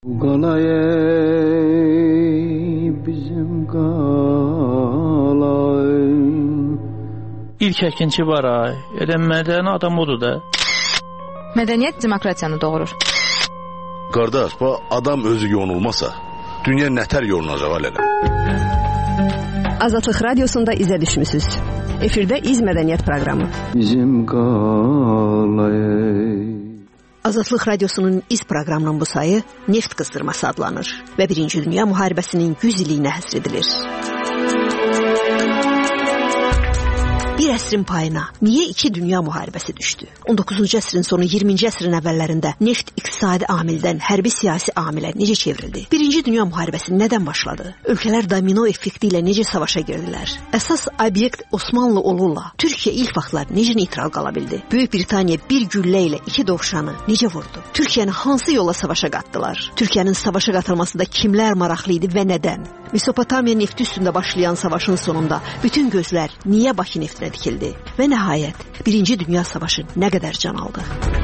bizim qalay. İlk əkinçi var ay. Mədəni adam odur da. Mədəniyyət demokratiyanı doğurur. Qardaş, bu adam özü yonulmasa, dünya nətər yolunacaq alələ? Azadlıq Radiosunda izə düşmüsünüz. Efirdə İz Mədəniyyət proqramı. Bizim qalay. Azadlıq Radiosunun İz proqramının bu sayı Neft qızdırması adlanır və Birinci Dünya Müharibəsinin 100 illiyinə həsr edilir. Bir əsrin payına niyə 2 dünya müharibəsi düşdü? 19-cu əsrin sonu 20-ci əsrin əvvəllərində neft iqtisadi amildən hərbi siyasi amilə necə çevrildi? Birinci Dünya Müharibəsi nədən başladı? Ölkələr domino effekti ilə necə savaşa girdilər? Əsas obyekt Osmanlı olurla Türkiyə ilk vaxtlar necə neytral qala bildi? Böyük Britaniya bir güllə ilə 2 dovşanı necə vurdu? Türkiyəni hansı yola savaşa qatdılar? Türkiyənin savaşa qatılmasında kimlər maraqlı idi və nədən? Mesopotamiya nefti üstündə başlayan savaşın sonunda bütün gözlər niyə Bakı neftinə dikildi? Və nəhayət, Birinci Dünya Savaşı nə qədər can aldı?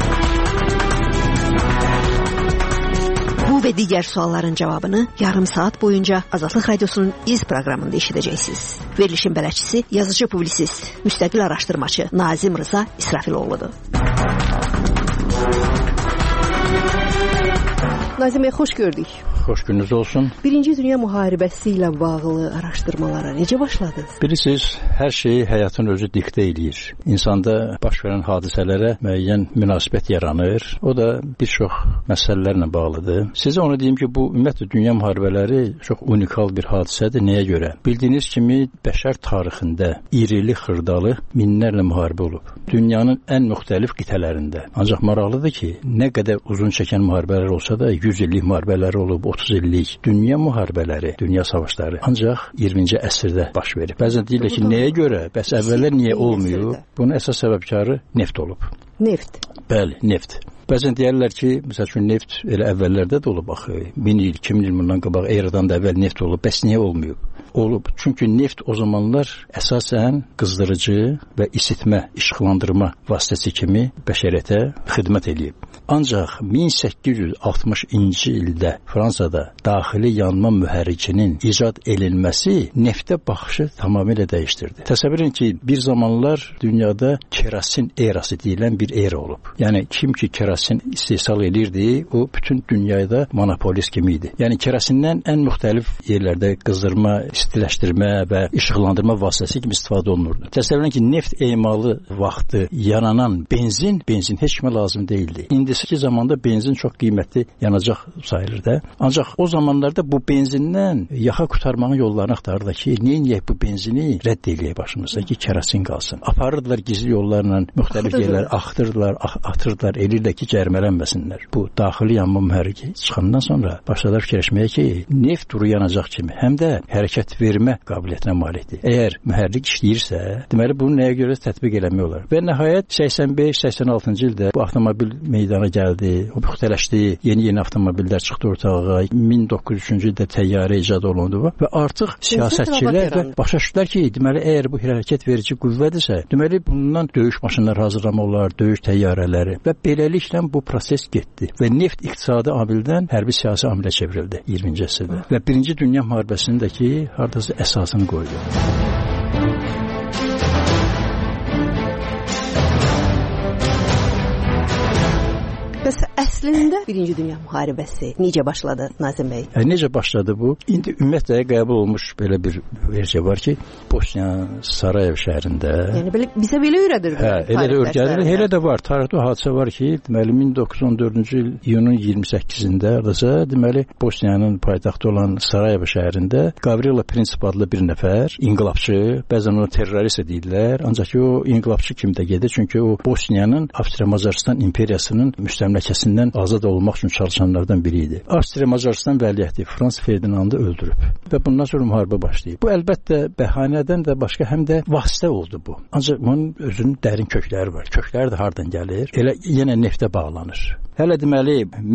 Bu və digər sualların cavabını yarım saat boyunca Azadlıq Radiosunun İz proqramında eşidəcəksiniz. Verilişin bələdçisi, yazıcı publisist, müstəqil araşdırmaçı Nazim Rıza İsrafiloğludur. Nazim bəy, xoş gördük. Xoş gününüz olsun. Birinci Dünya Müharibəsi ilə bağlı araşdırmalara necə başladınız? Bilirsiniz, hər şeyi həyatın özü diktə eləyir. İnsanda baş verən hadisələrə müəyyən münasibət yaranır. O da bir çox məsələlərlə bağlıdır. Sizə onu deyim ki, bu ümumiyyətlə dünya müharibələri çox unikal bir hadisədir. Nəyə görə? Bildiyiniz kimi bəşər tarixində irili xırdalı minlərlə müharibə olub. Dünyanın ən müxtəlif qitələrində. Ancaq maraqlıdır ki, nə qədər uzun çəkən müharibələr olsa da 100 illik müharibələr olub, 30 illik dünya müharibələri, dünya savaşları ancaq 20-ci əsrdə baş verib. Bəzən deyirlər ki, nəyə görə? Bəs əvvəllər niyə olmuyor? Bunun əsas səbəbkarı neft olub. Neft? Bəli, neft. Bəzən deyərlər ki, məsəl üçün neft elə əvvəllərdə də olub axı. 1000 il, 2000 il bundan qabaq eradan da əvvəl neft olub. Bəs niyə olmuyor? Olub. Çünki neft o zamanlar əsasən qızdırıcı və isitmə, işıqlandırma vasitəsi kimi bəşəriyyətə xidmət eləyib. Ancaq 1860-cı ildə Fransada daxili yanma mühərrikinin icad edilməsi neftə baxışı tamamilə dəyişdirdi. Təsəvvür edin ki, bir zamanlar dünyada kerasin erası deyilən bir era olub. Yəni kim ki kerasin istehsal edirdi, o bütün dünyada monopolist kimi idi. Yəni kerasindən ən müxtəlif yerlərdə qızdırma, istiləşdirmə və işıqlandırma vasitəsi kimi istifadə olunurdu. Təsəvvür edin ki, neft emalı vaxtı yananan benzin heç kimə lazım deyildi. İndiki zamanda benzin çox qiymətli yanacaq sayılırdı. Ancaq o zamanlarda bu benzindən yaxa qurtarmanın yollarını axtarırdı ki, niyə bu benzini rədd eləyək başımızda ki, kerasin qalsın. Aparırdılar gizli yollarla müxtəlif yerlər, axtırdılar, atırdılar, elirlər ki, cərmələnməsinlər. Bu daxili yanma mühərriki çıxandan sonra başladılar fikirləşməyə ki, neft duru yanacaq kimi həm də hərəkət vermə qabiliyyətinə malikdir. Əgər mühərrik işləyirsə, deməli bunu nəyə görə tətbiq eləmək olar? Və nəhayət 85-86-cı ildə bu avtomobil meydana gəldi, o müxtələşdi, yeni avtomobillər çıxdı ortalığa, 1903-cü ildə təyyarə icad olundu və artıq siyasətçilər başa düşdülər ki, deməli əgər bu hərəkət verici qüvvədirsə, deməli bundan döyüş maşınları hazırlamaq olar, döyüş təyyarələri və beləliklə bu proses getdi və neft iqtisadi amildən hərbi siyasi amilə çevrildi 20-ci əsrdə və Birinci Dünya Müharibəsindəki hardasa əsasını qoydu. Bəs əslində Birinci Dünya Müharibəsi necə başladı Nazim bəy? Necə başladı bu? İndi ümumiyyətlə qəbul olmuş belə bir versiya var ki, Bosniya Sarayev şəhərində. Yəni bizə belə öyrədir. Elə də öyrədilir. Elə də var. Tarixdə hadisə var ki, deməli 1914-cü il iyunun 28-də adasa deməli Bosniyanın paytaxtı olan Sarayev şəhərində Gavrilo Princip adlı bir nəfər inqilabçı, bəzən onu terrorist deyirlər, ancaq o inqilabçı kimi də gedir, çünki o Bosniyanın Avstriya-Macaristan imperiyasının müstəmləkəsindən azad olmaq üçün çalışanlardan biri idi. Avstriya-Macaristan vəliəhdi Frans Ferdinandı öldürüb və bundan sonra müharibə başlayıb. Bu əlbəttə bəhanədən də başqa həm də vasitə oldu bu. Ancaq bunun özünün dərin kökləri var. Kökləri də hardan gəlir? Elə yenə neftə bağlanır. Hələ deməli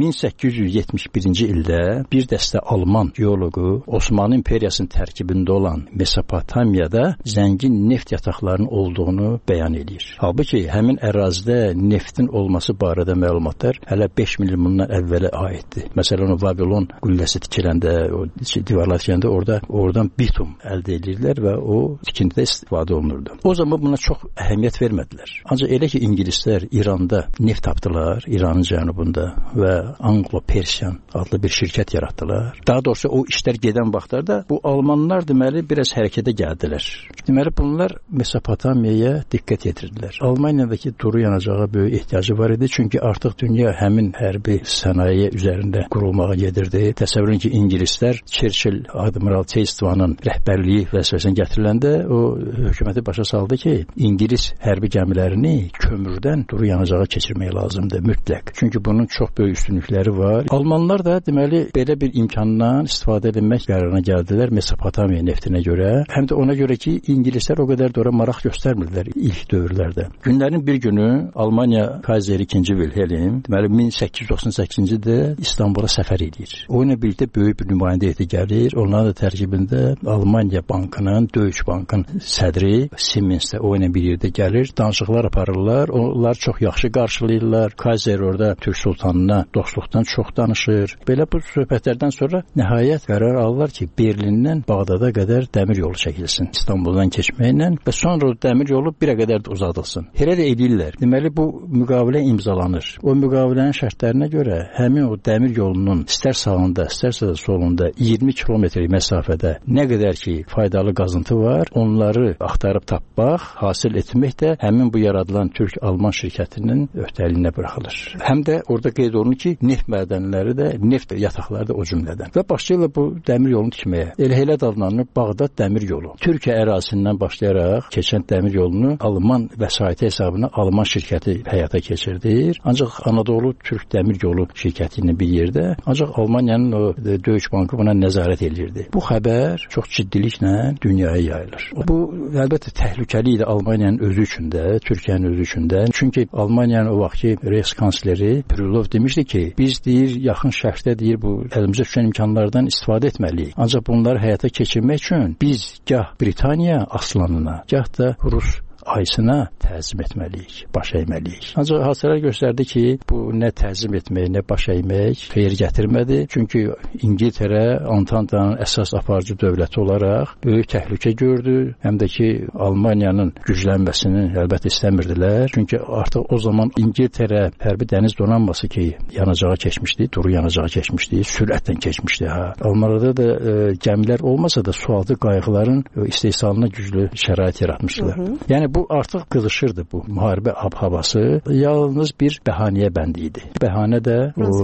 1871-ci ildə bir dəstə Alman geoloqu Osmanlı İmperiyasının tərkibində olan Mesopotamiyada zəngin neft yataqlarının olduğunu bəyan edir. Halbuki həmin ərazidə neftin olması barədə məlumatlar hələ 5 milyon bundan əvvələ aiddir. Məsələn, o Vavilon qülləsi tikiləndə, o divarlar tikiləndə oradan bitum əldə edirlər və o tikintidə istifadə olunurdu. O zaman buna çox əhəmiyyət vermədilər. Ancaq elə ki, İngilislər İranda neft tapdılar, İranın cənubunda və Anglo-Persian adlı bir şirkət yaratdılar. Daha doğrusu o işlər gedən vaxtlarda bu Almanlar deməli biraz hərəkətə gəldilər. Deməli bunlar Mesopotamiyaya diqqət yetirdilər. Almaniyadakı duru yanacağa böyük ehtiyacı var idi, çünki artıq dünya həmin hərbi sənaye üzərində qurulmağa gedirdi. Təsəvvür edin ki, İngilislər Churchill, Admiral Chestwanın rəhbərliyi vəzifəsinə gətiriləndə o hökuməti başa saldı ki, İngilis hərbi gəmilərini kömürdən duru yanacağa keçirmək lazımdır mütləq. Çünki bunun çox böyük üstünlükləri var. Almanlar da deməli belə bir imkandan istifadə etmək qərarına gəldilər Mesopotamiya neftinə görə. Həm də ona görə ki, İngilislər o qədər də ora maraq göstərmirdilər ilk dövrlərdə. Günlərin bir günü Almaniya Kaiser 2. Wilhelm deməli 1898-ci ildə İstanbula səfər edir. O ilə birlikdə böyük bir nümayəndə heyəti gəlir. Onların da tərkibində Almaniya Bankının, Deutsche Bankın sədri Siemens də o ilə bir yerdə gəlir. Danışıqlar aparırlar. Onlar çox yaxşı qarşılayırlar. Kaiser orada Türk sultanına dostluqdan çox danışır. Belə bu söhbətlərdən sonra nəhayət qərar alırlar ki, Berlindən Bağdada qədər dəmir yolu çəkilsin. İstanbuldan keçməklə və sonra o dəmir yolu birə qədər də uzadılsın. Elə də edirlər. Deməli bu müqavilə imzalanır. O müqavilənin şərtlərinə görə həmin o dəmir yolunun istər sağında, istərsə də solunda 20 kilometr məsafədə nə qədər ki faydalı qazıntı var, onları axtarıb tapmaq, hasil etmək də həmin bu yaradılan Türk-Alman şirkətinin öhdəliyinə buraxılır. Həm də orada qeyd olunur ki, neft mədənləri də, neft yataqları da o cümlədən. Və başlayırlar bu dəmir yolunu tikməyə. Elə adlanır Bağdad dəmir yolu. Türkiyə ərazisindən başlayaraq keçən dəmir yolunu Alman vəsaiti hesabına Alman şirkəti həyata keçirdir. Ancaq Anadolu Türk dəmir yolu şirkəti ilə bir yerdə, ancaq Almaniyanın o Deutsche Bankı buna nəzarət edirdi. Bu xəbər çox ciddiliklə dünyaya yayılır. Bu əlbəttə təhlükəli idi Almaniyanın özü üçün də, Türkiyənin özü üçün də. Çünki Almaniyanın o vaxtki Reichskansleri Krylov demişdi ki, biz deyir yaxın şərqdə deyir bu əlimizə düşən imkanlardan istifadə etməliyik. Ancaq bunları həyata keçirmək üçün biz gah Britaniya aslanına, gah da Rus ayısına təzim etməliyik, baş əyməliyik. Ancaq hadisələr göstərdi ki, bu nə təzim etmək, nə baş əymək xeyir gətirmədi. Çünki İngiltərə Antantanın əsas aparıcı dövləti olaraq böyük təhlükə gördü. Həm də ki, Almaniyanın güclənməsini əlbəttə istəmirdilər. Çünki artıq o zaman İngiltərə hərbi dəniz donanması ki, yanacağa keçmişdi, duru yanacağa keçmişdi, sürətlə keçmişdi. Almanlarda da gəmilər olmasa da sualtı qayıqların istehsalına güclü şərait yaratmışdılar. Yəni bu artıq qızışırdı bu müharibə havası. Yalnız bir bəhanəyə bənd idi. Bəhanə də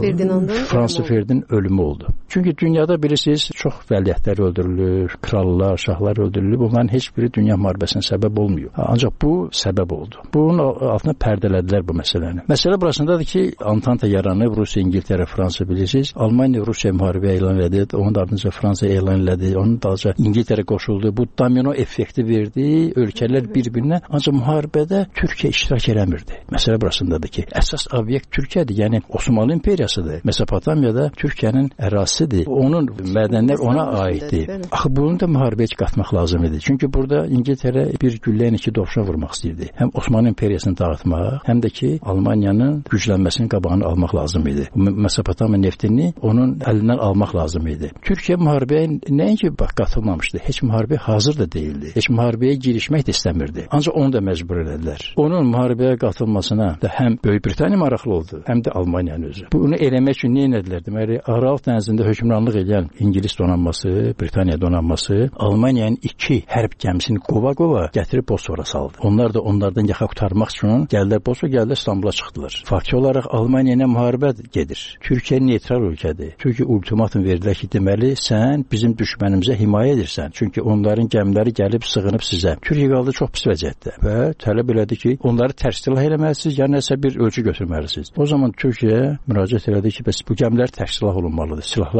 Fransız Ferdinandın ölümü oldu. Çünki dünyada bilirsiniz çox vəliəhtlər öldürülür, krallar, şahlar öldürülür. Bunların heç biri dünya müharibəsinə səbəb olmuyor. Ancaq bu səbəb oldu. Bunun altına pərdələdilər bu məsələni. Məsələ burasındadır ki, Antanta yaranıb, Rusiya, İngiltərə, Fransa bilirsiniz. Almaniya Rusiya müharibə elan elədi, onun ardınca Fransa elan elədi, onun dalınca İngiltərə qoşuldu. Bu domino effekti verdi. Ölkələr bir-birinə. Ancaq müharibədə Türkiyə iştirak eləmirdi. Məsələ burasındadır ki, əsas obyekt Türkiyədir. Yəni Osmanlı İmperiyasıdır. Mesopotamiyada Türkiyənin ərazisidir. Onun mədənlər ona aiddir. Axı bunu da müharibəyə qatmaq lazım idi. Çünki burada İngiltərə bir güllə ilə iki dovşan vurmaq istəyirdi. Həm Osmanlı İmperiyasını dağıtmaq, həm də ki Almaniyanın güclənməsinin qabağını almaq lazım idi. Mesopotamiya neftini onun əlindən almaq lazım idi. Türkiyə müharibəyə nəinki qatılmamışdı. Heç müharibəyə hazır da değildi. Heç müharibəyə girişmək də istəmirdi. Ancaq onu da məcbur elədilər. Onun müharibəyə qatılmasına da həm Böyük Britaniya maraqlı oldu, həm də Almaniyanın özü. Bunu eləmək üçün nə etdilər? Deməli, Aral dənizində hökmranlıq edən İngilis donanması, Britaniya donanması Almaniyanın iki hərb gəmisini qova-qova gətirib Bosfora saldı. Onlar da onlardan yaxa qurtarmaq üçün gəldilər Bosfora, gəldilər İstanbula çıxdılar. Faktiki olaraq Almaniya ilə müharibə gedir. Türkiyə neytral ölkədir. Türkiyə ultimatum verdilər ki, deməli sən bizim düşmənimizə himayə edirsən. Çünki onların gəmiləri gəlib sığınıb sizə. Türkiyə qaldı çox pis vəziyyətdə və tələb elədi ki, onları tərksilah eləməlisiniz, ya nəsə bir ölçü götürməlisiniz. O zaman Türkiyə müraciət elədi ki, bəs bu gəmilər tərksilah olunmalıdır, silahlar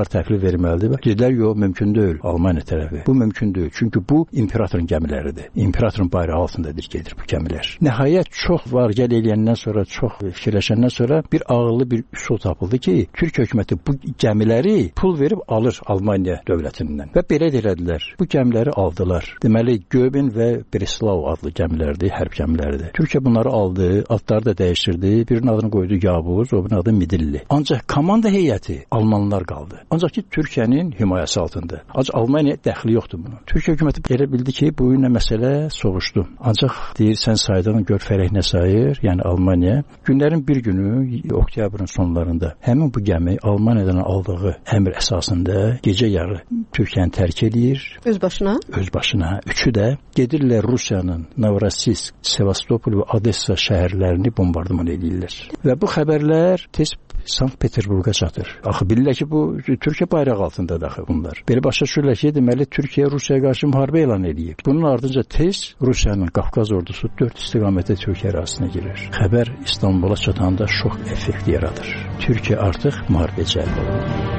bunlar təhvil verməlidir. Dedilər, yox, mümkün deyil. Almaniya tərəfi. Bu mümkün deyil. Çünki bu imperatorun gəmiləridir. İmperatorun bayrağı altındadır gedir bu gəmilər. Nəhayət çox var gəl eləyəndən sonra, çox fikirləşəndən sonra bir ağıllı bir üsul tapıldı ki, Türk hökuməti bu gəmiləri pul verib alır Almaniya dövlətindən. Və belə elədilər. Bu gəmiləri aldılar. Deməli, Göben və Breslau adlı gəmilərdir, hərb gəmiləridir. Türkiyə bunları aldı, adları da dəyişdirdi. Birinin adını qoydu Yavuz, o birinin adı Midilli. Ancaq komanda heyəti Almanlar qaldı. Ancaq ki, Türkiyənin himayəsi altında. Ancaq Almaniya dəxli yoxdur bunun. Türkiyə hökuməti elə bildi ki, bu ilə məsələ soğuşdu. Ancaq deyir, sən saydan gör fərək nə sayır, yəni Almaniya. Günlərin bir günü, oktyabrın sonlarında həmin bu gəmi Almaniyadan aldığı əmr əsasında gecə yarı Türkiyəni tərk edir. Öz başına? Öz başına. Üçü də gedirlər Rusiyanın Novorossiysk, Sevastopol və Odessa şəhərlərini bombardıman edirlər. Və bu xəbərlər tez Sankt-Peterburqa çatır. Axı bilirlər ki, bu Türkiyə bayrağı altındadır axı bunlar. Belə başa düşürlər ki, deməli Türkiyə Rusiyaya qarşı müharibə elan edir. Bunun ardınca tez Rusiyanın Qafqaz ordusu 4 istiqamətdə Türkiyə ərazisinə girir. Xəbər İstanbula çatanda şok effekti yaradır. Türkiyə artıq müharibəyə cəlb olunur.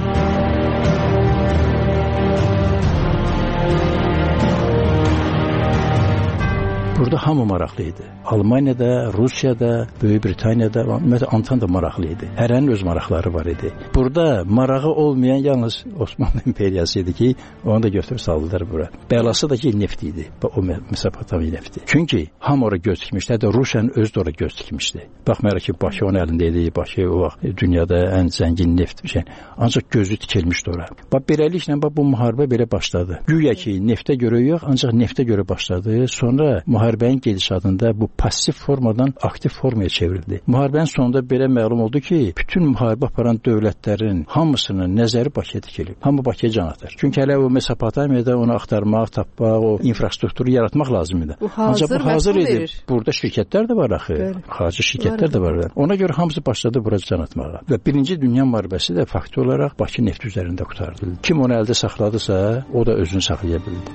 Burada hamı maraqlı idi. Almaniyada, Rusiyada, Böyük Britaniyada, ümumiyyətlə Antanta maraqlı idi. Hərənin öz maraqları var idi. Burada marağı olmayan yalnız Osmanlı imperiyası idi ki, onu da götürüb saldılar bura. Bəlası da ki, neft idi. O Mesopotamiya nefti. Çünki hamı ora göz dikmişdi. Hətta Rusiyanın özü də ora göz dikmişdi. Baxmayaraq ki, Bakı onun əlində idi. Bakı o vaxt dünyada ən zəngin neft bir şey. Ancaq gözü tikilmişdi ora. Bax, beləliklə bu müharibə belə başladı. Güya ki, neftə görə yox, ancaq neftə görə başladı. Sonra müharibənin gedişatında bu passiv formadan aktiv formaya çevrildi. Müharibənin sonunda belə məlum oldu ki, bütün müharibə aparan dövlətlərin hamısının nəzəri Bakıya dikilib. Hamı Bakıya can atır. Çünki hələ o Mesopotamiyada onu axtarmaq, tapmaq, o infrastrukturu yaratmaq lazım idi. Ancaq bu hazır idi. Burada şirkətlər də var axı. Xarici şirkətlər də var. Ona görə hamısı başladı bura can atmağa. Və Birinci Dünya müharibəsi də faktı olaraq Bakı neft üzərində qurtardı. Kim onu əldə saxladısa, o da özünü saxlaya bildi.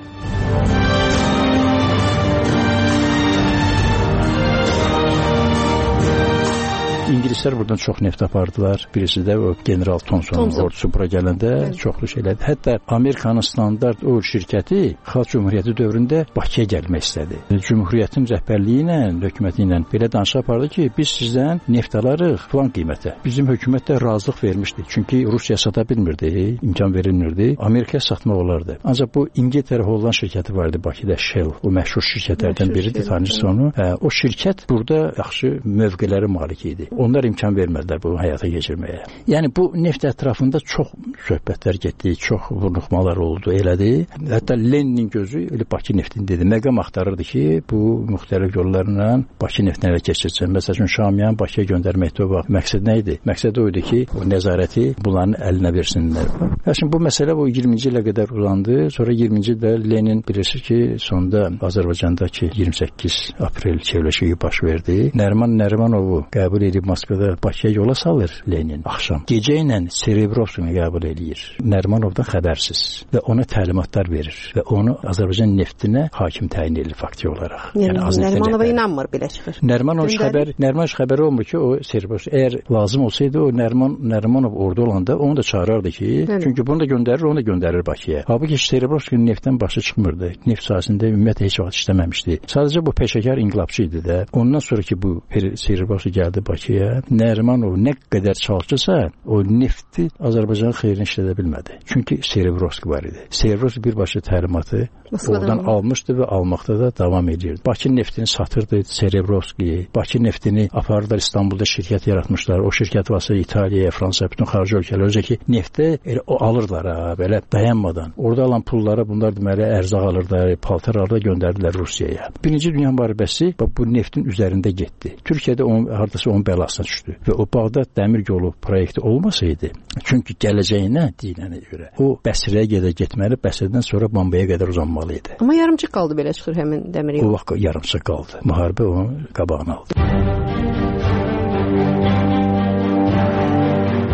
İngilislər buradan çox neft apardılar. Birisi də o General Thomson ordusu bura gələndə çoxlu şeylər. Hətta Amerikanın standart oil şirkəti Xalq Cümhuriyyəti dövründə Bakıya gəlmək istədi. Cümhuriyyətin rəhbərliyi ilə, hökuməti ilə belə danışıq apardı ki, biz sizdən neft alarıq falan qiymətə. Bizim hökumət də razılıq vermişdi. Çünki Rusiya sata bilmirdi, imkan verilmirdi. Amerikaya satmaq olardı. Ancaq bu İngiltərə Holland şirkəti vardı Bakıda, Shell. O məşhur şirkətlərdən biridir, tanıyırsınız onu. O şirkət burada yaxşı mövqelərə malik idi. Onlar imkan vermədilər bunu həyata keçirməyə. Yəni bu neft ətrafında çox söhbətlər getdi, çox vurnuxmalar oldu, elədi. Hətta Leninin gözü elə Bakı neftini dedi. Məqam axtarırdı ki, bu müxtəlif yollarla Bakı neftinə elə keçirsin. Məsələn, Şamiyan Bakıya göndərməkdə o vaxt məqsəd nə idi? Məqsəd o idi ki, o nəzarəti bunların əlinə versinlər. Hətta bu məsələ bu 20-ci ilə qədər uzandı. Sonra 20-ci ildə Lenin bilirsiniz ki, sonda Azərbaycandakı 28 aprel çevrilişi baş verdi. Nəriman Nərimanovu qəbul edib Moskvada Bakıya yola salır Lenin axşam. Gecə ilə Serebrovskini qəbul edir. Nərimanovdan xəbərsiz və ona təlimatlar verir və onu Azərbaycan neftinə hakim təyin edir fakti olaraq. Yəni Nərimanova inanmır belə çıxır. Nərimanov xəbəri olmur ki, o Serebrovski əgər lazım olsaydı o Nərimanov orada olanda onu da çağırardı ki, çünki bunu da göndərir, onu da göndərir Bakıya. Halbuki Serebrovskinin neftdən başı çıxmırdı. Neft sahəsində ümumiyyətlə heç vaxt işləməmişdi. Sadəcə bu peşəkar inqilabçı idi də. Ondan sonra ki bu Serebrovski gəldi Bakıya, Nərimanov nə qədər çalışırsa, o nefti Azərbaycanın xeyrinə işlədə bilmədi. Çünki Serebrovski var idi. Serebrovski birbaşa təlimatı oradan almışdı və almaqda da davam edirdi. Bakı neftini satırdı Serebrovski. Bakı neftini apardılar, İstanbulda şirkət yaratmışlar. O şirkət vasitəsilə İtaliyaya, Fransaya, bütün xarici ölkələrə öncə ki, neftə alırlar belə dayanmadan. Orada alan pullara bunlar deməli ərzaq alırlar, paltar alırlar, göndərdilər Rusiyaya. Birinci Dünya müharibəsi bu neftin üzərində getdi. Türkiyədə hardasa onun bəlasına düşdü. Və o Bağdad dəmir yolu proyekti olmasaydı, çünki gələcəyinə deyilənə görə o Bəsrəyə getməli, Bəsrədən sonra Bombaya qədər uzanmalı idi. Amma yarımçıq qaldı belə çıxır həmin dəmir yolu. O vaxt yarımçıq qaldı. Müharibə onun qabağını aldı.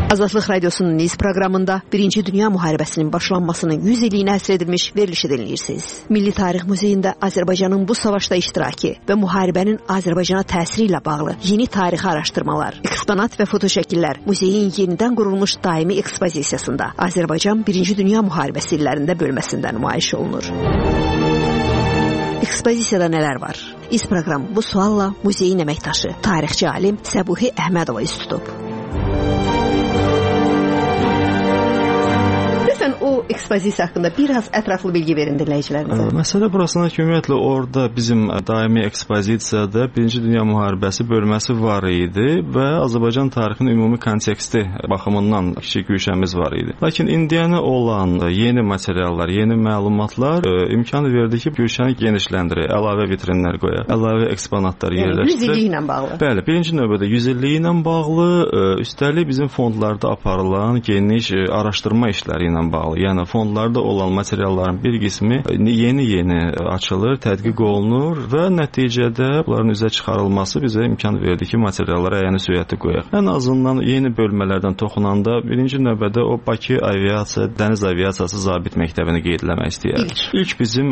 Azadlıq Radiosunun Niz proqramında 1-ci Dünya müharibəsinin başlanmasının 100 illiyinə həsr edilmiş verilişi dinləyirsiniz. Milli Tarix Muzeyində Azərbaycanın bu savaşda iştirakı və müharibənin Azərbaycana təsiri ilə bağlı yeni tarixi araşdırmalar, eksponat və fotoşəkillər muzeyin yenidən qurulmuş daimi ekspozisiyasında Azərbaycan 1-ci Dünya müharibəsi illərində bölməsində nümayiş olunur. Ekspozisiyada nələr var? İz proqram bu sualla muzeyin əməkdaşı, tarixçi alim Səbuhi Əhmədova üz tutub. O ekspozisiya haqqında biraz ətraflı bilgi verin dinləyicilərimizə. Məsələ burasına ki, ümumiyyətlə orada bizim daimi ekspozisiyada 1-ci Dünya müharibəsi bölməsi var idi və Azərbaycan tarixinin ümumi konteksti baxımından kiçik güşəmiz var idi. Lakin indiyənə olan yeni materiallar, yeni məlumatlar imkan verdi ki, güşəni genişləndirək, əlavə vitrinlər qoyaq, əlavə eksponatlar yerləşdirək. 100 illiyi ilə bağlı. Bəli, birinci növbədə 100 illiyi ilə bağlı, üstəlik bizim fondlarda aparılan geniş araşdırma işləri ilə bağlı. Yəni fondlarda olan materialların bir qismi yeni açılır, tədqiq olunur və nəticədə bunların üzə çıxarılması bizə imkan verdi ki, materiallara əyani süyyəti qoyaq. Ən azından yeni bölmələrdən toxunanda birinci növbədə o Bakı aviasiya, dəniz aviasiyası zabit məktəbini qeydləmək istəyirəm. İlk bizim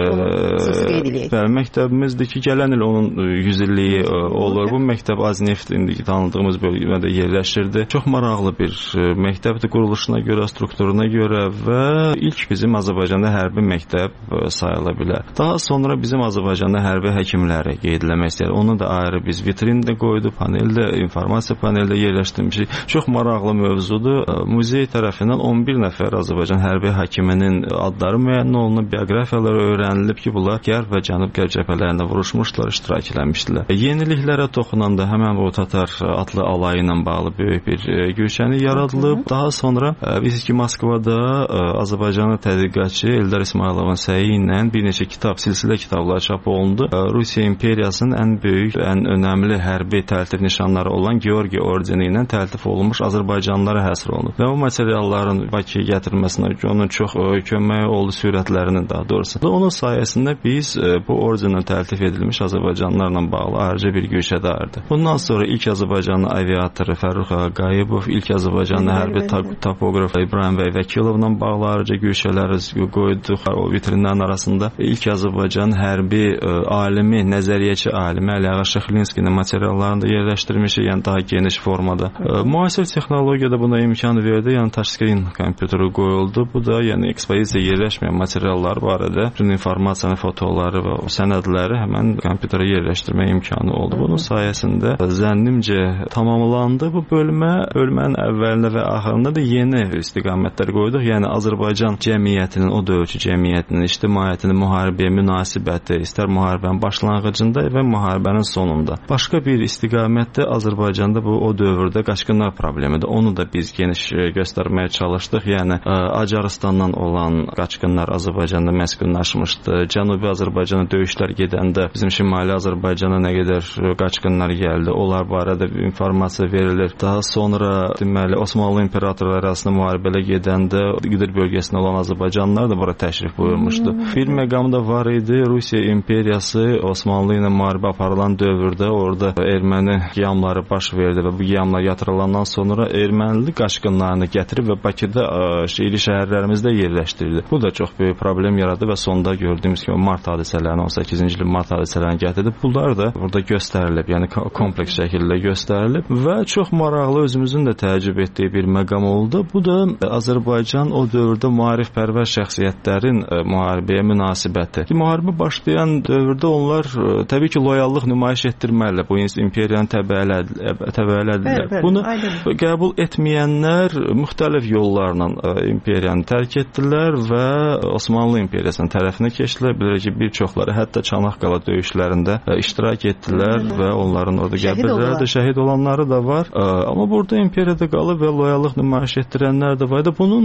məktəbimizdir ki, gələn il onun 100 illiyi olur. Bu məktəb Azneft indiki tanıdığımız bölmədə yerləşirdi. Çox maraqlı bir məktəbdir quruluşuna görə, strukturuna görə və ilk bizim Azərbaycanda hərbi məktəb sayıla bilər. Daha sonra bizim Azərbaycanda hərbi həkimləri qeydləmək istəyir. Onu da ayrı biz vitrində qoyduq, paneldə, informasiya paneldə yerləşdirmişik. Çox maraqlı mövzudur. Muzey tərəfindən 11 nəfər Azərbaycan hərbi həkiminin adları müəyyən olunub, bioqrafiyaları öyrənilib ki, bunlar Qərb və Cənub-Qərb cəbhələrində vuruşmuşlar, iştirak eləmişdilər. Yeniliklərə toxunanda həmən bu Tatar adlı alayı ilə bağlı böyük bir güşəni yaradılıb. Daha sonra biz ki, Moskvada Azərbaycanlı tədqiqatçı Eldar İsmayılovun səyi ilə bir neçə kitab, silsilə kitablar çap olundu. Rusiya imperiyasının ən böyük, ən önəmli hərbi təltif nişanları olan Georgi ordeni ilə təltif olunmuş Azərbaycanlılara həsr olunub. Və o materialların Bakıya gətirilməsinə onun çox köməyi oldu, sürətlərinin daha doğrusu. Onun sayəsində biz bu ordenlə təltif edilmiş Azərbaycanlılarla bağlı ayrıca bir güşədə ayırdıq. Bundan sonra ilk Azərbaycanlı aviatoru Fərrux Qayıbov, ilk Azərbaycanlı hərbi topoqraf İbrahim bəy Vəkilovla bağlı ayrıca güşələri qoyduq o vitrinlərin arasında. İlk Azərbaycan hərbi alimi, nəzəriyyəçi alimi Əliağa Şıxlinskinin materiallarını da yerləşdirmişik, yəni daha geniş formada. Müasir texnologiyada buna imkan verdi, yəni touchscreen kompüteri qoyuldu. Bu da yəni ekspozisiyaya yerləşməyən materiallar barədə bütün informasiyanı, fotoları və sənədləri həmən kompüterə yerləşdirmə imkanı oldu. Bunun sayəsində zənnimcə tamamlandı bu bölmə. Bölmənin əvvəlində və axırında da yeni istiqamətlər qoyduq. Yəni Azərbaycan cəmiyyətinin, o dövrkü cəmiyyətinin, ictimaiyyətinin müharibəyə münasibəti, istər müharibənin başlanğıcında və müharibənin sonunda. Başqa bir istiqamətdə Azərbaycanda bu o dövrdə qaçqınlar problemidir. Onu da biz geniş göstərməyə çalışdıq. Yəni Acarıstandan olan qaçqınlar Azərbaycanda məskunlaşmışdı. Cənubi Azərbaycana döyüşlər gedəndə bizim Şimali Azərbaycana nə qədər qaçqınlar gəldi, onlar barədə informasiya verilir. Daha sonra deməli Osmanlı imperatorları arasında müharibələr gedəndə İqdir bölgəsində olan Azərbaycanlılar da bura təşrif buyurmuşdu. Bir məqam da var idi. Rusiya imperiyası Osmanlı ilə müharibə aparılan dövrdə orada erməni qiyamları baş verdi və bu qiyamlar yatırılandan sonra ermənili qaçqınlarını gətirib və Bakıda şəhərli şəhərlərimizdə yerləşdirdi. Bu da çox böyük problem yaradı və sonda gördüyümüz kimi mart hadisələrini, 18-ci ilin mart hadisələrini gətirdi. Bunlar da burada göstərilib, yəni kompleks şəkildə göstərilib və çox maraqlı, özümüzün də təəccüb etdiyi bir məqam oldu. Bu da Azərbaycan o dövrdə maarifpərvər şəxsiyyətlərin müharibəyə münasibəti. Müharibə başlayan dövrdə onlar təbii ki, loyallıq nümayiş etdirməlidir. Bu imperiyanın təbəələdirlər. Bunu qəbul etməyənlər müxtəlif yollarla imperiyanı tərk etdilər və Osmanlı imperiyasının tərəfinə keçdilər. Bilirək ki, bir çoxları hətta Çanaqqala döyüşlərində iştirak etdilər və onların orada qəbirləri də şəhid olanları da var. Amma burada imperiyada qalıb və loyallıq nümayiş etdirənlər də var. Bununla belə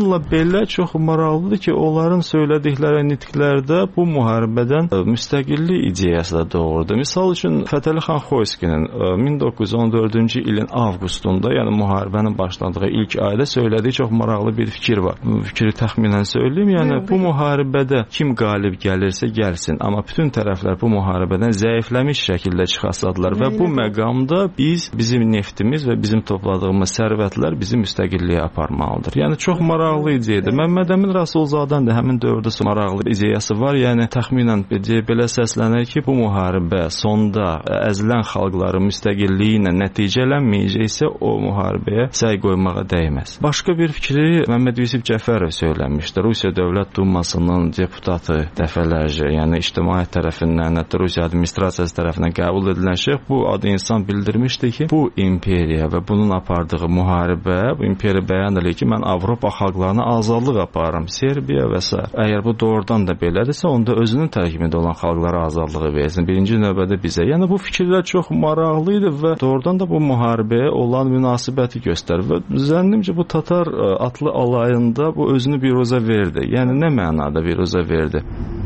elə çox maraqlıdır ki, onların söylədikləri nitqlərdə bu müharibədən müstəqillik ideyası da doğurdu. Misal üçün Fətəli xan Xoyskinin 1914-cü ilin avqustunda, yəni müharibənin başladığı ilk ayda söylədiyi çox maraqlı bir fikir var. Bu fikri təxminən söyləyim. Yəni bu müharibədə kim qalib gəlirsə gəlsin, amma bütün tərəflər bu müharibədən zəifləmiş şəkildə çıxasadılar və bu məqamda bizim neftimiz və bizim topladığımız sərvətlər bizi müstəqilliyə aparmalıdır. Yəni çox maraqlı ideyadır. Məmməd Əmin Rasulzadən də həmin dövrdə maraqlı ideyası var. Yəni təxminən belə səslənir ki, bu müharibə sonda əzilən xalqların müstəqilliyi ilə nəticələnməyəcəksə o müharibəyə səy qoymağa dəyməz. Başqa bir fikri Məmməd Yusif Cəfərov söyləmişdi. Rusiya Dövlət Dumasının deputatı dəfələrcə, yəni ictimaiyyət tərəfindən, hətta Rusiya administrasiyası tərəfindən qəbul edilən şeyx bu adı insan bildirmişdi ki, bu imperiya və bunun apardığı müharibə, bu imperiya bəyan edir ki, mən Avropa xalqlarına azadlıq aparıram, Serbiya və s. Əgər bu doğrudan da belədirsə, onda özünün tərkibində olan xalqlara azadlığı versin. Birinci növbədə bizə. Yəni bu fikirlər çox maraqlı idi və doğrudan da bu müharibəyə olan münasibəti göstərir və zənnimcə bu Tatar atlı alayında bu özünü biruzə verdi. Yəni nə mənada biruzə verdi?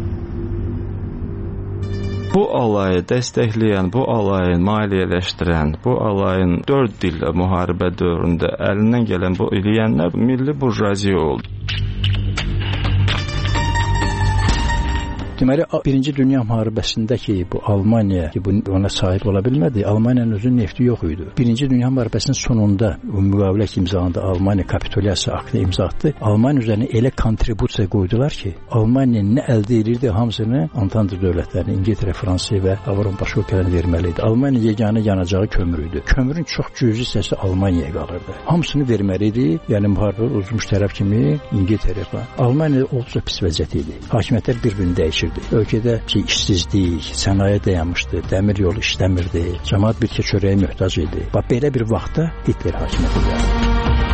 Bu alayı dəstəkləyən, bu alayı maliyyələşdirən, bu alayın 4 dil müharibə dövründə əlindən gələn bu eləyənlər milli burjuaziya oldu. Deməli, Birinci Dünya müharibəsindəki bu Almaniya ki, ona sahib ola bilmədi, Almaniyanın özünün nefti yox idi. Birinci Dünya müharibəsinin sonunda o müqavilə imzalandı, Almaniya kapitulyasiya aktını imza atdı. Almaniya üzərinə elə kontribusiya qoydular ki, Almaniya nə əldə edirdi, hamısını Antante dövlətlərini, İngiltərə, Fransa və Avropa başqa ölkələrinə verməli idi. Almaniya yeganə yanacağı kömür idi. Kömürün çox cüzi hissəsi Almaniyaya qalırdı. Hamısını verməli idi. Yəni müharibə uzmuş tərəf kimi İngiltərə falan. Almaniya olduqca pis vəziyyət idi. Hakimiyyətlər bir-birini dəyişir. Ölkədə işsizlik, sənaye dayanmışdı, dəmir yolu işləmirdi, cəmaət bir çörəyə möhtac idi. Bax, belə bir vaxtda Hitler hakimiyyətə gəldi.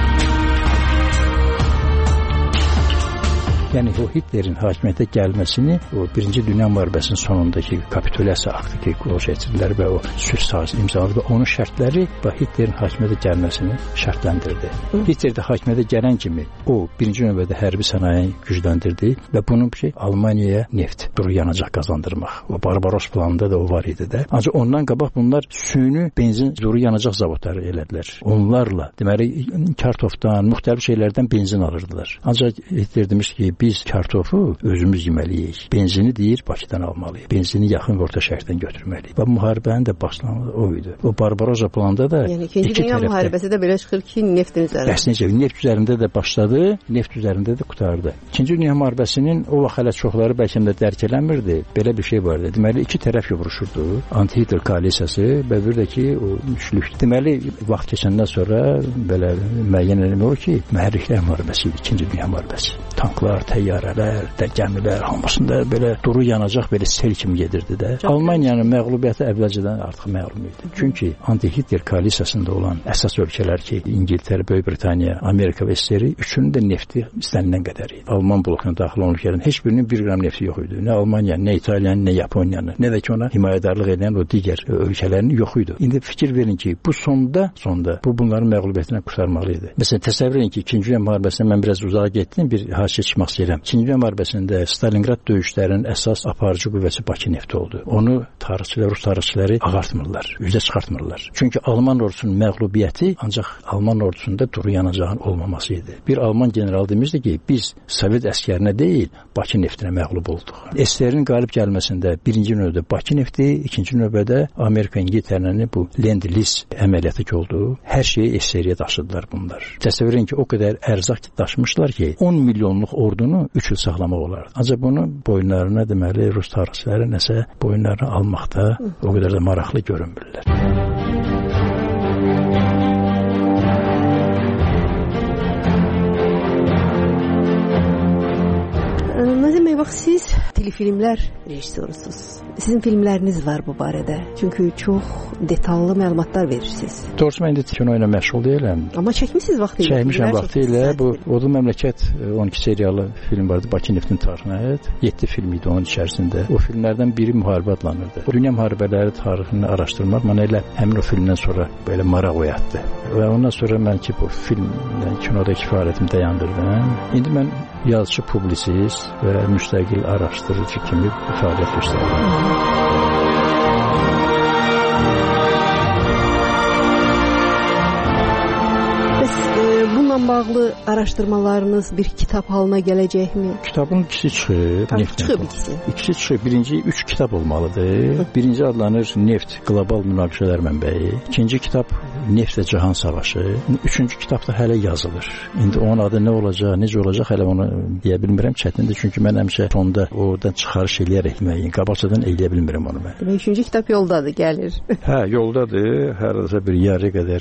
Yəni o Hitlerin hakimiyyətə gəlməsini o Birinci Dünya müharibəsinin sonundakı kapitulyasiya aktı ki, qolşəçilər və o sülh sazisi imzaladı və onun şərtləri Hitlerin hakimiyyətə gəlməsini şərtləndirdi. Hitler də hakimiyyətə gələn kimi o birinci növbədə hərbi sənayeni gücləndirdi və bunun ki, Almaniyaya neft, duru yanacaq qazandırmaq. O Barbaros planında da o var idi də. Ancaq ondan qabaq bunlar süni benzin, duru yanacaq zavodları elədilər. Onlarla, deməli, kartofdan, müxtəlif şeylərdən benzin alırdılar. Ancaq Hitler demiş ki, biz kartofu özümüz yeməliyik. Benzini deyir, Bakıdan almalıyıq. Benzini yaxın orta şərqdən götürməliyik. Və müharibənin də başlanğıcı o idi. O Barbarossa planında da yəni İkinci Dünya müharibəsi də belə çıxır ki, neftin üzərində. Bəs necə? Neft üzərində də başladı, neft üzərində də qurtardı. İkinci Dünya müharibəsinin o vaxt hələ çoxları bəlkə də dərk eləmirdi. Belə bir şey vardı. Deməli, iki tərəf vuruşurdu. Anti-Hitler koalisiyası və bir də ki, o üçlük. Deməli, vaxt keçəndən sonra belə müəyyən eləmək o ki, mühərriklər müharibəsi idi, İkinci Dünya müharibəsi. Tanklar, təyyarələr, gəmilər, hamısında belə duru yanacaq belə sel kimi gedirdi də. Almaniyanın məğlubiyyəti əvvəlcədən artıq məlum idi. Çünki anti-Hitler koalisiyasında olan əsas ölkələr ki, İngiltərə, Böyük Britaniya, Amerika və SSR üçünün də nefti istənilən qədər idi. Alman blokuna daxil olan ölkələrin heç birinin 1 qram nefti yox idi. Nə Almaniyanın, nə İtaliyanın, nə Yaponiyanın, nə də ki ona himayədarlıq edən o digər ölkələrin yox idi. İndi fikir verin ki, bu sonda bunların məğlubiyyətindən qurtarmalı idi. Məsələn, təsəvvür edin ki, İkinci Dünya müharibəsindən mən biraz uzağa getdim, bir haşiyə çıxmaq istəyirəm. İkinci Dünya müharibəsində Stalingrad döyüşlərinin əsas aparıcı qüvvəsi Bakı nefti oldu. Onu tarixçilər, rus tarixçiləri ağartmırlar, üzə çıxartmırlar. Çünki Alman ordusunun məğlubiyyəti ancaq Alman ordusunda duru yanacağın olmaması idi. Bir Alman general demişdi ki, biz Sovet əskərinə deyil, Bakı neftinə məğlub olduq. SSR-in qalib gəlməsində birinci növbədə Bakı nefti, ikinci növbədə Amerika, İngiltərənin bu Lend-Liz əməliyyatı ki oldu. Hər şeyi SSR-yə daşıdılar bunlar. Təsəvvür edin ki, o qədər ərzaq daşımışlar ki, 10 milyonluq ordunu 3 il saxlamaq olardı. Ancaq bunu boyunlarına deməli rus tarixçiləri nəsə boyunlarına almaqda o qədər də maraqlı görünmürlər. Məzin bəy, bax siz telefilmlər rejissorusunuz. Sizin filmləriniz var bu barədə. Çünki çox detallı məlumatlar verirsiniz. Doğrusu mən indi kino ilə məşğul deyiləm. Amma çəkmisiniz vaxtilə. Çəkmişəm vaxtilə. Bu Odlu Məmləkət 12 seriyalı film vardı. Bakı neftin tarixinə aid. 7 film idi onun içərisində. O filmlərdən biri müharibə adlanırdı. Dünya müharibələri tarixini araşdırmaq mənə elə həmin o filmdən sonra belə maraq oyatdı. Və ondan sonra mən ki bu filmlə kinodakı fəaliyyətimi dayandırdım. İndi mən yazıcı, publisist və müstəqil araşdırıcı kimi fəaliyyət göstərirəm. Bununla bağlı araşdırmalarınız bir kitab halına gələcəkmi? Kitabın ikisi çıxıb. Çıxıb ikisi. İkisi çıxıb. Birinci 3 kitab olmalıdır. Birinci adlanır Neft Qlobal Münaqişələr Mənbəyi. İkinci kitab Neft və Cahan Savaşı. Üçüncü kitab da hələ yazılır. İndi onun adı nə olacaq, necə olacaq hələ onu deyə bilmirəm. Çətindir çünki mən həmişə sonda oradan çıxarış eləyərək müəyyən qabaqcadan eləyə bilmirəm onu mən. Demək üçüncü kitab yoldadır, gəlir. Hə, yoldadır. Hardasa bir yarı qədər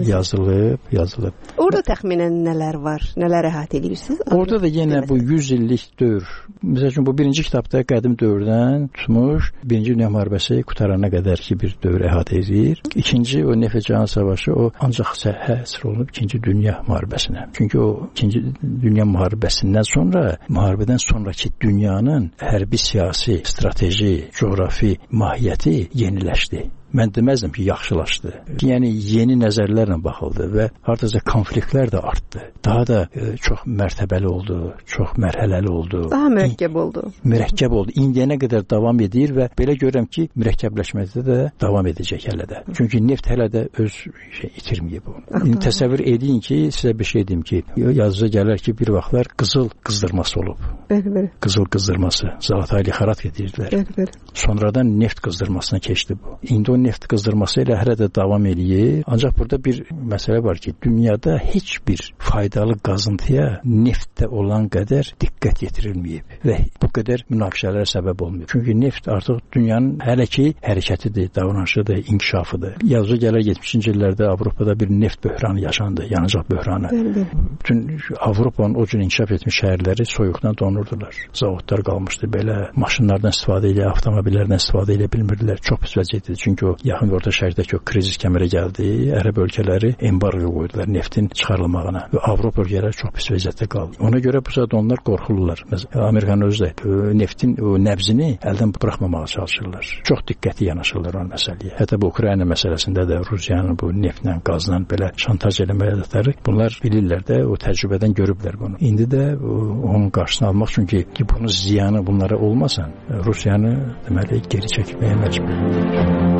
yazılıb. Orada təxminən nələr var? Nələr əhatə edirsiniz? Orada da yenə bu 100 illik dövr. Məsəl üçün bu birinci kitabda qədim dövrdən tutmuş, Birinci Dünya müharibəsi qutarana qədər ki bir dövr əhatə edir. İkinci o Neft və Cahan Savaşı o ancaq həsr olunub İkinci Dünya müharibəsinə. Çünki o İkinci Dünya müharibəsindən sonra müharibədən sonrakı dünyanın hərbi, siyasi, strateji, coğrafi mahiyyəti yeniləşdi. Mən deməzdim ki, yaxşılaşdı. Yəni yeni nəzərlərlə baxıldı və hardasa konfliktlər də artdı. Daha da çox mərtəbəli oldu, çox mərhələli oldu. Daha mürəkkəb oldu. Mürəkkəb oldu. İndiyənə qədər davam edir və belə görürəm ki, mürəkkəbləşməkdə də davam edəcək hələ də. Çünki neft hələ də öz itirməyib onu. İndi təsəvvür edin ki, sizə bir şey deyim ki, yazıca gələr ki, bir vaxtlar qızıl qızdırması olub. Bəli. Qızıl qızdırması. Zalataylı xarat edirdilər. Bəli. Sonradan neft qızdırmasına keçdi bu. İndi o neft qızdırması ilə hələ də davam eləyir. Ancaq burada bir məsələ var ki, dünyada heç bir faydalı qazıntıya neftdə olan qədər diqqət yetirilməyib və bu qədər münaqişələrə səbəb olmuyor. Çünki neft artıq dünyanın hələ ki hərəkətidir, davranışıdır, inkişafıdır. Yazıcı gələr 70-ci illərdə Avropada bir neft böhranı yaşandı, yanacaq böhranı. Bütün Avropanın o cür inkişaf etmiş şəhərləri soyuqdan donurdular. Zavodlar qalmışdı belə, maşınlardan istifadə edə, avtomobillərdən istifadə edə bilmirdilər. Çox pis vəziyyət idi. Çünki o yaxın orta şərqdəki o krizis kəmərə gəldi. Ərəb ölkələri embargo qoydular neftin çıxarılmağına və Avropa ölkələri çox pis vəziyyətdə qaldı. Ona görə bu saat onlar qorxurlar. Məsələn, Amerikanın özü də neftin o nəbzini əldən buraxmamağa çalışırlar. Çox diqqətli yanaşırlar o məsələyə. Hətta bu Ukrayna məsələsində də Rusiyanın bu neftlə, qazla belə şantaj eləməkləri bunlar bilirlər də, o təcrübədən görüblər bunu. İndi də onun qarşısını almaq üçün ki, bunun ziyanı bunlara olmasın, Rusiyanı deməli geri çəkməyə məcbur.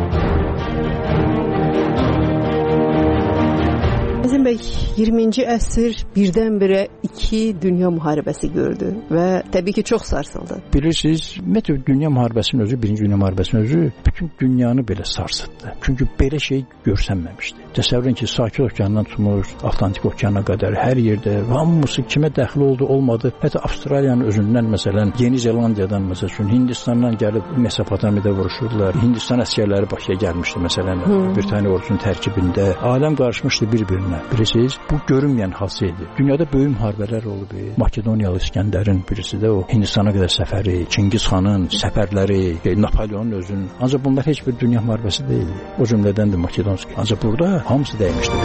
Əzim bəy, 20-ci əsr birdən-birə 2 dünya müharibəsi gördü və təbii ki, çox sarsıldı. Bilirsiniz, ümumiyyətlə dünya müharibəsinin özü, Birinci Dünya müharibəsinin özü bütün dünyanı belə sarsıtdı. Çünki belə şey görsənməmişdi. Təsəvvürün ki, Sakit okeandan tutmuş, Atlantik okeana qədər hər yerdə hamısı kimə dəxli oldu, olmadı. Hətta Avstraliyanın özündən, məsələn, Yeni Zelandiyadan, məsələn, Hindistandan gəlib Mesopotamiyada vuruşurdular. Hindistan əsgərləri Bakıya gəlmişdi, məsələn, Britaniya ordusunun tərkibində. Aləm qarışmışdı bir-birinə. Bilirsiniz, bu görünməyən hadisə idi. Dünyada böyük müharibələr olub. Makedoniyalı İskəndərin birisi də o Hindistana qədər səfəri, Çingiz xanın səfərləri, Napoleonun özünün. Ancaq bunlar heç bir dünya müharibəsi deyil. O cümlədən də Makedonski. Ancaq burada hamısı dəymişdi.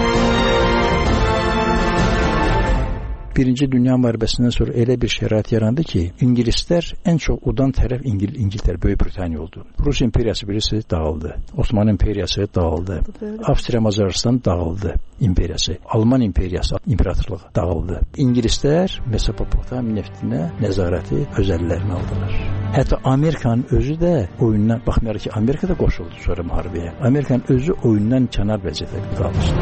Birinci Dünya müharibəsindən sonra elə bir şərait yarandı ki, İngilislər ən çox udan tərəf İngiltərə, Böyük Britaniya oldu. Rus imperiyası birisi dağıldı. Osmanlı imperiyası dağıldı. Avstriya Macaristan dağıldı imperiyası. Alman imperiyası, imperatorluğu dağıldı. İngilislər Mesopotamiya neftinə nəzarəti öz əllərinə aldılar. Hətta Amerikanın özü də oyundan, baxmayaraq ki, Amerika da qoşuldu sonra müharibəyə. Amerikanın özü oyundan kənar vəziyyətdə qalmışdı.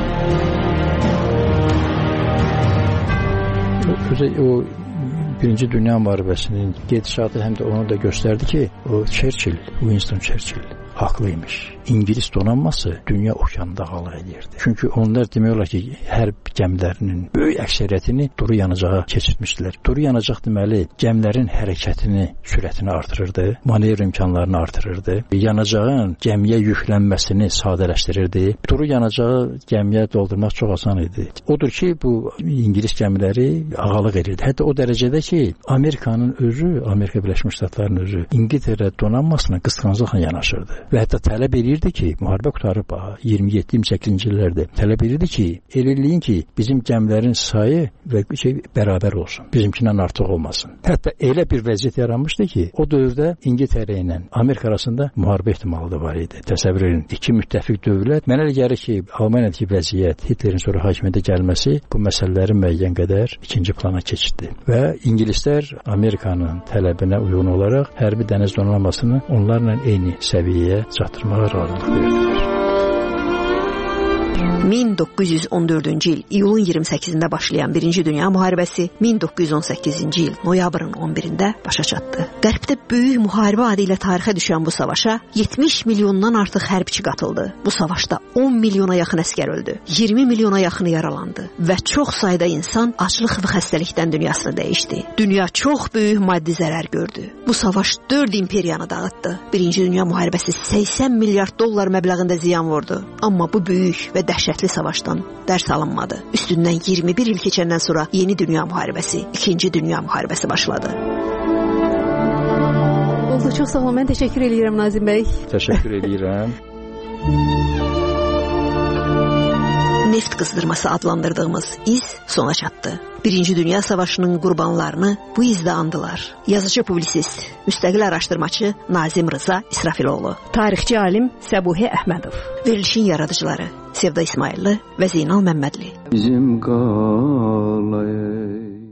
O Birinci Dünya müharibəsinin gedişatı həm də onu da göstərdi ki, o Churchill, Winston Churchill haqlıymış. İngilis donanması dünya okeanında ağalıq edirdi. Çünki onlar demək olar ki, hərb gəmilərinin böyük əksəriyyətini duru yanacağa keçirtmişdilər. Duru yanacaq deməli, gəmilərin hərəkətini, sürətini artırırdı, manevr imkanlarını artırırdı, yanacağın gəmiyə yüklənməsini sadələşdirirdi. Duru yanacağı gəmiyə doldurmaq çox asan idi. Odur ki, bu İngilis gəmiləri ağalıq edirdi. Hətta o dərəcədə ki, Amerikanın özü, Amerika Birləşmiş Ştatlarının özü İngiltərə donanmasına qısqanclıqla yanaşırdı. Və hətta tələb edirdi ki, müharibə qutarıb 27-28-ci illərdə tələb edirdi ki, eləyin ki, bizim gəmilərin sayı və bərabər olsun. Bizimkindən artıq olmasın. Hətta elə bir vəziyyət yaranmışdı ki, o dövrdə İngiltərə ilə Amerika arasında müharibə ehtimalı da var idi. Təsəvvür edin, iki müttəfiq dövlət. Mənə elə gəlir ki, Almaniyadakı vəziyyət, Hitlerin sonra hakimiyyətə gəlməsi bu məsələləri müəyyən qədər ikinci plana keçirdi. Və İngilislər Amerikanın tələbinə uyğun olaraq hərbi dəniz donanmasını onlarla eyni səviyyəyə çatdırmağa razılıq verdilər. 1914-cü il iyulun 28-də başlayan 1-ci Dünya müharibəsi 1918-ci il noyabrın 11-də başa çatdı. Qərbdə böyük müharibə adı ilə tarixə düşən bu savaşa 70 milyondan artıq hərbçi qatıldı. Bu savaşda 10 milyona yaxın əsgər öldü, 20 milyona yaxını yaralandı və çox sayda insan aclıq və xəstəlikdən dünyasını dəyişdi. Dünya çox böyük maddi zərər gördü. Bu savaş 4 imperiyanı dağıtdı. 1-ci Dünya müharibəsi 80 milyard dollar məbləğində ziyan vurdu. Amma bu böyük və dəhşətli savaşdan dərs alınmadı. Üstündən 21 il keçəndən sonra yeni dünya müharibəsi, 2-ci dünya müharibəsi başladı. Oldu, çox sağ olun. Mən təşəkkür edirəm Nazim bəy. Təşəkkür edirəm. Neft qızdırması adlandırdığımız iz sona çatdı. 1-ci Dünya Savaşının qurbanlarını bu izdə andılar. Yazıcı publisist, müstəqil araşdırmaçı Nazim Rıza İsrafiloğlu, tarixçi alim Səbuhi Əhmədov, verilişin yaradıcıları Sevda İsmayıllı və Zeynal Məmmədli. Bizim qalay